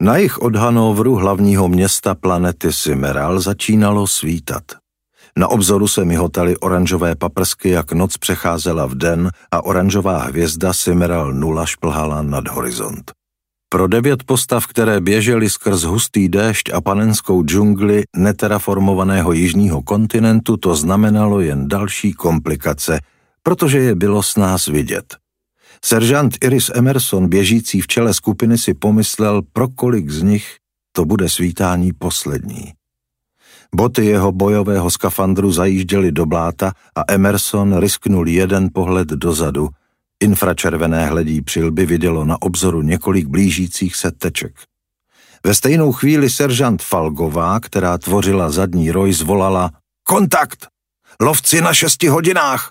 Na jih od Hanovru, hlavního města planety Simeral, začínalo svítat. Na obzoru se mihotaly oranžové paprsky, jak noc přecházela v den a oranžová hvězda Simeral 0 šplhala nad horizont. Pro 9 postav, které běžely skrz hustý déšť a panenskou džungli neteraformovaného jižního kontinentu, to znamenalo jen další komplikace, protože je bylo snáz vidět. Seržant Iris Emerson, běžící v čele skupiny, si pomyslel, pro kolik z nich to bude svítání poslední. Boty jeho bojového skafandru zajížděly do bláta a Emerson risknul jeden pohled dozadu. Infračervené hledí přilby vidělo na obzoru několik blížících se teček. Ve stejnou chvíli seržant Falgová, která tvořila zadní roj, zvolala: Kontakt! Lovci na 6 hodinách!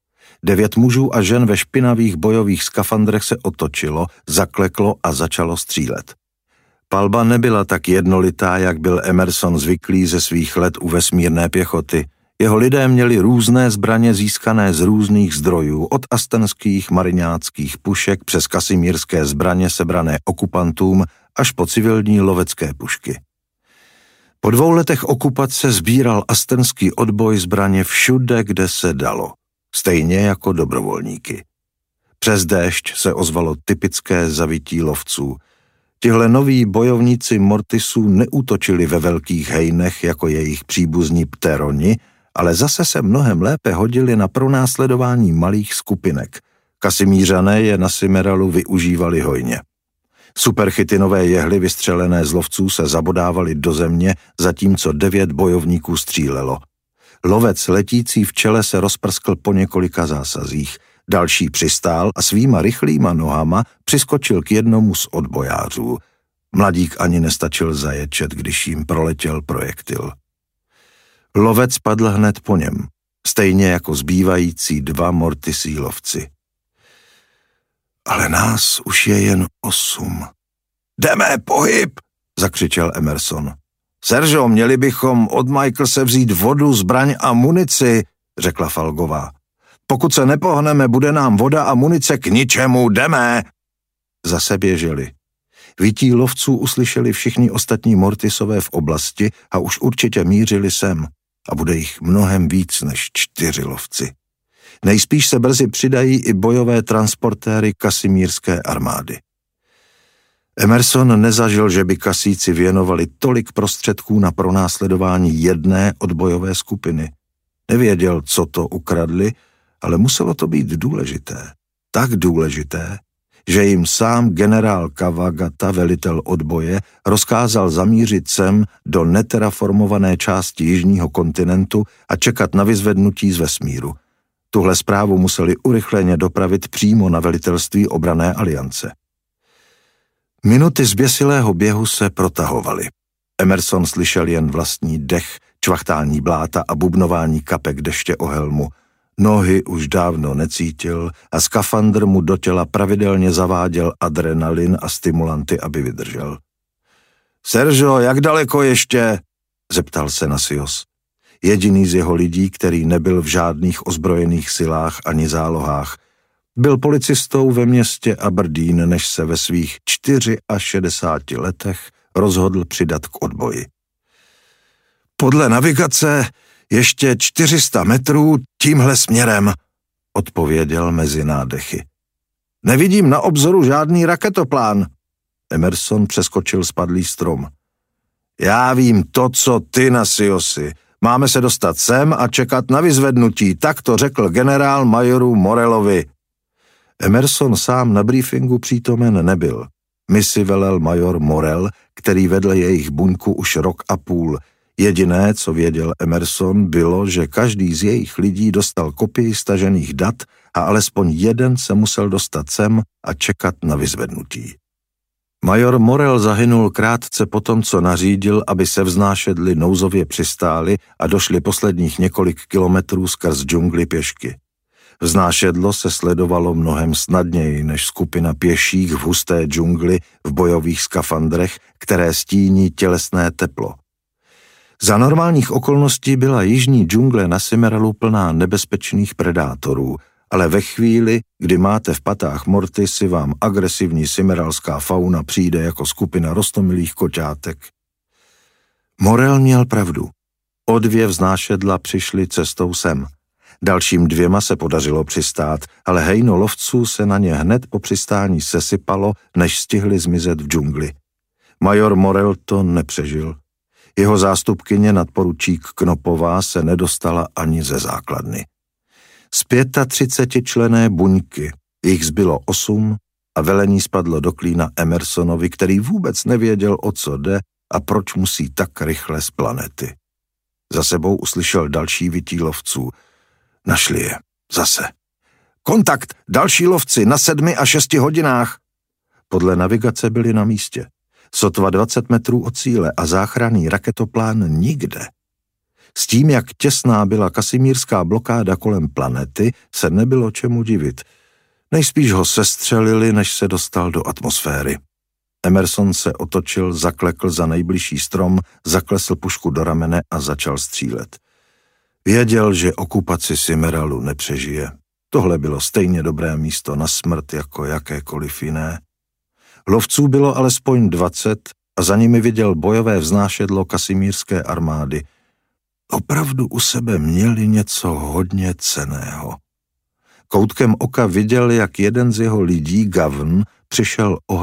9 mužů a žen ve špinavých bojových skafandrech se otočilo, zakleklo a začalo střílet. Palba nebyla tak jednolitá, jak byl Emerson zvyklý ze svých let u vesmírné pěchoty. Jeho lidé měli různé zbraně získané z různých zdrojů, od astenských mariňáckých pušek přes kasimírské zbraně sebrané okupantům až po civilní lovecké pušky. Po 2 letech okupace sbíral astenský odboj zbraně všude, kde se dalo, stejně jako dobrovolníky. Přes déšť se ozvalo typické zavití lovců. Tihle noví bojovníci Mortisů neútočili ve velkých hejnech jako jejich příbuzní pteroni, ale zase se mnohem lépe hodili na pronásledování malých skupinek. Kasimířané je na Simeralu využívali hojně. Superchytinové jehly vystřelené z lovců se zabodávaly do země, zatímco 9 bojovníků střílelo. Lovec letící v čele se rozprskl po několika zásazích. Další přistál a svýma rychlýma nohama přiskočil k jednomu z odbojářů. Mladík ani nestačil zaječet, když jim proletěl projektil. Lovec padl hned po něm, stejně jako zbývající 2 Mortisí lovci. Ale nás už je jen 8. Jdeme, pohyb, zakřičel Emerson. Seržo, měli bychom od Michaelse vzít vodu, zbraň a munici, řekla Falgová. Pokud se nepohneme, bude nám voda a munice k ničemu, jdeme. Zase běželi. Vítí lovců uslyšeli všichni ostatní Mortisové v oblasti a už určitě mířili sem. A bude jich mnohem víc než 4 lovci. Nejspíš se brzy přidají i bojové transportéry kasimírské armády. Emerson nezažil, že by kasíci věnovali tolik prostředků na pronásledování jedné odbojové skupiny. Nevěděl, co to ukradli, ale muselo to být důležité. Tak důležité, že jim sám generál Kawagata, velitel odboje, rozkázal zamířit sem do neteraformované části jižního kontinentu a čekat na vyzvednutí z vesmíru. Tuhle zprávu museli urychleně dopravit přímo na velitelství obranné aliance. Minuty zběsilého běhu se protahovaly. Emerson slyšel jen vlastní dech, čvachtání bláta a bubnování kapek deště o helmu. Nohy už dávno necítil a skafandr mu do těla pravidelně zaváděl adrenalin a stimulanty, aby vydržel. Seržo, jak daleko ještě? Zeptal se Nasios. Jediný z jeho lidí, který nebyl v žádných ozbrojených silách ani zálohách. Byl policistou ve městě Aberdeen, než se ve svých 64 letech rozhodl přidat k odboji. Podle navigace ještě 400 metrů tímhle směrem, odpověděl mezi nádechy. Nevidím na obzoru žádný raketoplán. Emerson přeskočil spadlý strom. Já vím to, co ty, Nasiosi. Máme se dostat sem a čekat na vyzvednutí, tak to řekl generál majoru Morelovi. Emerson sám na briefingu přítomen nebyl. Misi velel major Morel, který vedl jejich buňku už 1,5 roku. Jediné, co věděl Emerson, bylo, že každý z jejich lidí dostal kopii stažených dat a alespoň jeden se musel dostat sem a čekat na vyzvednutí. Major Morel zahynul krátce po tom, co nařídil, aby se vznášedli nouzově přistáli a došli posledních několik kilometrů skrz džungli pěšky. Vznášedlo se sledovalo mnohem snadněji než skupina pěších v husté džungli v bojových skafandrech, které stíní tělesné teplo. Za normálních okolností byla jižní džungle na Simeralu plná nebezpečných predátorů, ale ve chvíli, kdy máte v patách Morty, si vám agresivní simeralská fauna přijde jako skupina roztomilých koťátek. Morel měl pravdu. O 2 vznášedla přišli cestou sem. Dalším 2 se podařilo přistát, ale hejno lovců se na ně hned po přistání sesypalo, než stihli zmizet v džungli. Major Morel to nepřežil. Jeho zástupkyně nadporučík Knopová se nedostala ani ze základny. Z 35členné buňky jich zbylo 8 a velení spadlo do klína Emersonovi, který vůbec nevěděl, o co jde a proč musí tak rychle z planety. Za sebou uslyšel další vytí lovců. Našli je. Zase. Kontakt! Další lovci na 7 a 6 hodinách! Podle navigace byli na místě. Sotva 20 metrů od cíle a záchranný raketoplán nikde. S tím, jak těsná byla kasimírská blokáda kolem planety, se nebylo čemu divit. Nejspíš ho sestřelili, než se dostal do atmosféry. Emerson se otočil, zaklekl za nejbližší strom, zaklesl pušku do ramene a začal střílet. Věděl, že okupaci Simeralu nepřežije. Tohle bylo stejně dobré místo na smrt jako jakékoliv jiné. Lovců bylo alespoň 20 a za nimi viděl bojové vznášedlo kasimírské armády. Opravdu u sebe měli něco hodně cenného. Koutkem oka viděl, jak jeden z jeho lidí, Gavn, přišel o